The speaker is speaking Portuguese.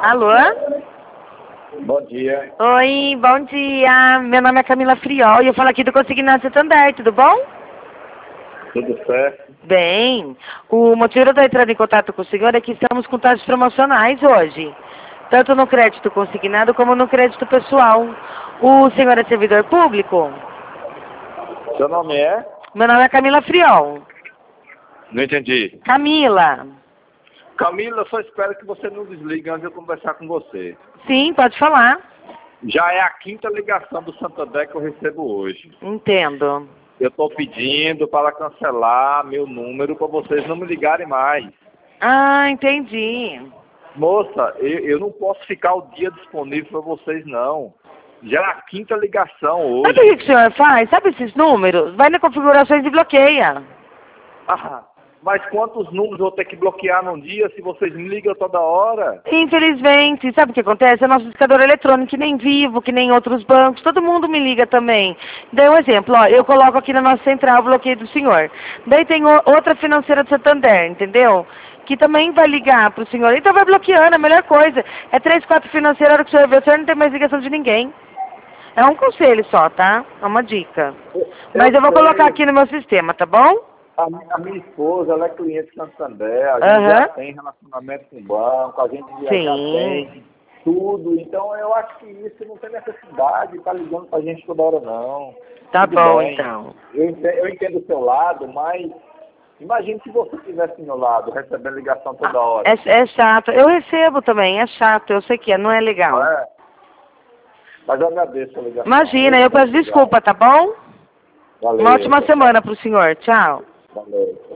Alô? Bom dia. Oi, bom dia. Meu nome é Camila Friol e eu falo aqui do Consignado Santander, tudo bom? Tudo certo? Bem, o motivo de eu estar entrando em contato com o senhor é que estamos com taxas promocionais hoje, tanto no crédito consignado como no crédito pessoal. O senhor é servidor público? Seu nome é? Meu nome é Camila Friol. Não entendi. Camila. Camila, eu só espero que você não desligue antes de eu conversar com você. Sim, pode falar. Já é a quinta ligação do Santander que eu recebo hoje. Entendo. Eu estou pedindo para cancelar meu número para vocês não me ligarem mais. Ah, entendi. Moça, eu não posso ficar o dia disponível para vocês, não. Já é a quinta ligação Sabe hoje. o que o senhor faz? Sabe esses números? Vai na configurações e bloqueia. Ah, mas quantos números eu vou ter que bloquear num dia se vocês me ligam toda hora? Infelizmente, sabe o que acontece? É nosso indicador eletrônico, que nem Vivo, que nem outros bancos, todo mundo me liga também. Daí um exemplo, ó, eu coloco aqui na nossa central o bloqueio do senhor. Daí tem outra financeira de Santander, entendeu? Que também vai ligar pro senhor. Então vai bloqueando, a melhor coisa. É 3, 4 financeiras, a hora que o senhor vê, o senhor não tem mais ligação de ninguém. É um conselho só, tá? É uma dica. Mas eu vou colocar aqui no meu sistema, tá bom? A minha esposa, ela é cliente de Santander, a gente já tem relacionamento com o banco, a gente já tem tudo, então eu acho que isso não tem necessidade de estar ligando pra gente toda hora, não. Tá Tudo bom, bem. então. Eu entendo o seu lado, mas imagine se você estivesse do meu lado, recebendo ligação toda hora. É chato. Eu recebo também, é chato, eu sei que é, não é legal. Não é? Mas eu agradeço a ligação. Imagina, eu peço desculpa, tá bom? Valeu. Uma ótima semana pro senhor. Tchau. Valeu.